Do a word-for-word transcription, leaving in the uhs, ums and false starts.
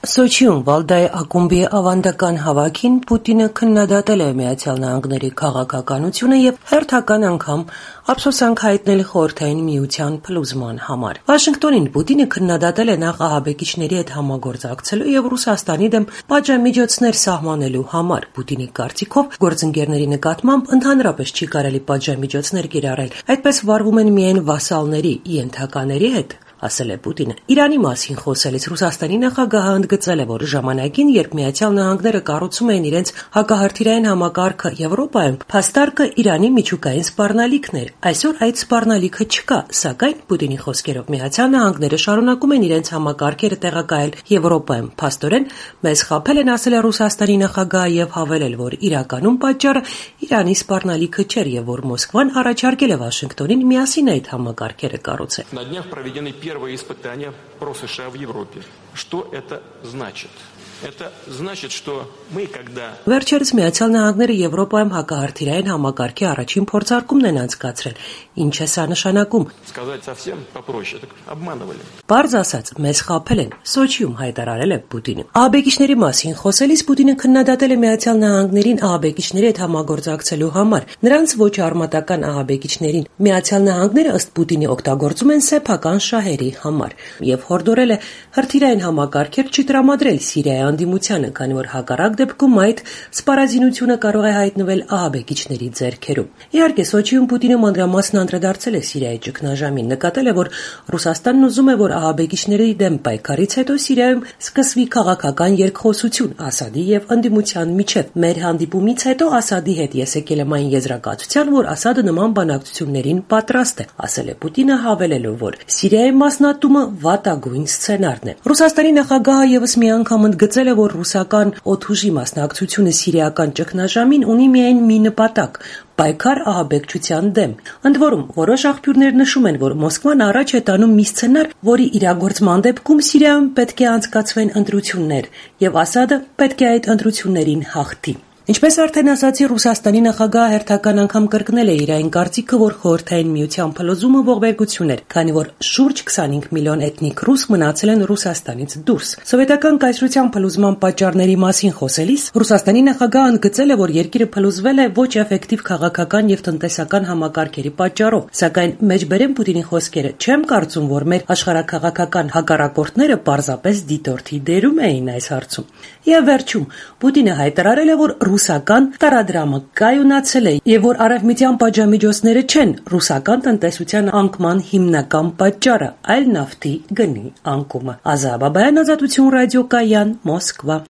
Սոչիում Վալդայի ակումբի ավանդական հավաքին Պուտինը քննադատել է Միացյալ Նահանգների քաղաքականությունը եւ հերթական անգամ ափսոսանք հայտնել Խորհրդային Միության փլուզման համար։ Վաշինգտոնին Պուտինը քննադատել է նախ ահաբեկիչների հետ համագործակցելու եւ Ռուսաստանի դեմ պատժամիջոցներ սահմանելու համար։ Պուտինի կարծիքով գործընկերների նկատմամբ ընդհանրապես չի կարելի պատժամիջոցներ կիրառել, այդպես վարվում են միայն վասալների, ենթակաների հետ, ասել է Պուտինը։ Իրանի մասին խոսելիս Ռուսաստանի նախագահը ընդգծել է, որ ժամանակին, երբ Միացյալ Նահանգները կառուցում էին իրենց հակահրթիռային համակարգը Եվրոպայում, փաստարկը Իրանի միջուկային սպառնալիքն էր։ Այսօր այդ սպառնալիքը չկա, սակայն Պուտինի խոսքերով Միացյալ Նահանգները շարունակում են իրենց համակարգերը տեղակայել Եվրոպայում։ Փաստորեն մեզ խաբել են, ասել է Ռուսաստանի նախագահը եւ հավելել, որ իրականում պատճառը Իրանի սպառնալիքը չէր եւ որ Մոսկվան առաջարկել է Վաշինգտոնին միասին այդ համակարգերը կառուցել։ Первое испытание про США в Европе. Что это значит? Это значит, что мы когда Վերջերս Միացյալ Նահանգները Եվրոպայում հակահրթիռային համակարգի առաջին փորձարկումն են անցկացրել։ Ինչ է սա նշանակում? Сказать совсем попроще, так обманывали. Պարզ ասած, մեզ խաբել են, Սոչիում հայտարարել է Պուտինը։ Ահաբեկիչների մասին խոսելիս Պուտինը քննադատել է Միացյալ Նահանգներին ահաբեկիչների հետ համագործակցելու համար։ Նրանց ոչ արմատական ահաբեկիչներին Միացյալ Նահանգները ըստ Պուտինի օգտագործում են սեփական շահերի համար եւ հորդորել է հրթիռային համակարգեր չտրամադրել Սիրիայի անդիմությանը, քանի որ հակառակ դեպքում այդ սպառազինությունը կարող է հայտնվել ահաբեկիչների ձեռքերում։ Իհարկե, Սոչիում Պուտինը մանրամասն անդրադարձել է Սիրիայի ճգնաժամին, նկատել է, որ Ռուսաստանն ուզում է, որ ահաբեկիչների դեմ պայքարից հետո Սիրիայում սկսվի քաղաքական երկխոսություն Ասադի եւ անդիմության միջեւ։ Մեր հանդիպումից հետո Ասադի հետ ես եկել եմ այն եզրակացության, որ Ասադը նման բանակցություններին պատրաստ է, ասել է Պուտինը, հավելելով, որ Սիրիայի մասնատումը վատագույն սցենարն է։ Ռուսաստանի նախագահը եւս մի անգամ ընդգծել է, որ ռուսական օդուժի մասնակցությունը սիրիական ճգնաժամին ունի միայն մի նպատակ՝ պայքար ահաբեկչության դեմ։ Ընդ որում, որոշ աղբյուրներ նշում են, որ Մոսկվան առաջ է տանում մի սցենար, որի իրագործման դեպքում Սիրիայում պետք է անցկացվեն ընտրություններ, եւ Ասադը պետք է այդ ընտրություններին հաղթի։ Ինչպես արդեն ասացի, Ռուսաստանի նախագահը հերթական անգամ կրկնել է իր այն կարծիքը, որ Խորհրդային Միության փլուզումը ողբերգություն էր, քանի որ շուրջ քսանհինգ միլիոն էթնիկ ռուս մնացել են Ռուսաստանից դուրս։ Սովետական կայսրության փլուզման պատճառների մասին խոսելիս Ռուսաստանի նախագահը ընդգծել է, որ երկիրը փլուզվել է ոչ էֆեկտիվ քաղաքական եւ տնտեսական համակարգերի պատճառով, սակայն մեջբերեմ Պուտինի խոսքերը, չեմ կարծում, որ մեր աշխարհաքաղաքական հակառակորդները պարզապես դիտորդի դերում էին այս հարցում։ Եվ վերջում Պուտինը հայտարարել է, որ ռուսական տարադրամը կայունացել է եւ որ արևմտյան պատժամիջոցները չեն ռուսական տնտեսության անկման հիմնական պատճառը, այլ նավթի գնի անկումը։ Ազա Բաբայան, Ազատություն ռադիոկայան, Մոսկվա։